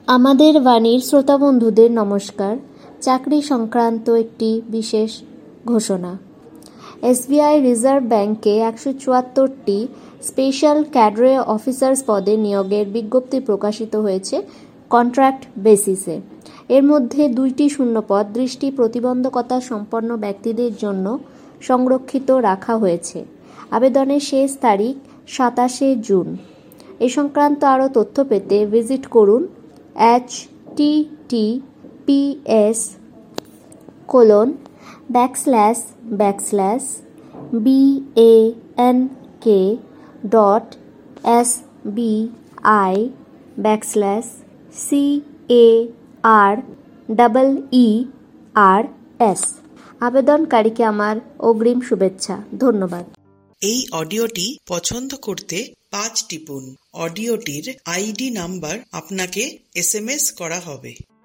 আমাদের বাণীর শ্রোতা বন্ধুদের নমস্কার। চাকরি সংক্রান্ত একটি বিশেষ ঘোষণা। এসবিআই রিজার্ভ ব্যাংকে 174টি স্পেশাল ক্যাডরে অফিসার্স পদে নিয়োগের বিজ্ঞপ্তি প্রকাশিত হয়েছে কন্ট্রাক্ট বেসিসে। এর মধ্যে 2টি শূন্যপদ দৃষ্টি প্রতিবন্ধকতা সম্পন্ন ব্যক্তিদের জন্য সংরক্ষিত রাখা হয়েছে। আবেদনের শেষ তারিখ 27শে জুন। এ সংক্রান্ত আরও তথ্য পেতে ভিজিট করুন https://bank/cars। আবেদনকারীকে আমার অগ্রিম শুভেচ্ছা। ধন্যবাদ। এই অডিওটি পছন্দ করতে 5 টিপুন। অডিওটির আইডি নাম্বার আপনাকে SMS করা হবে।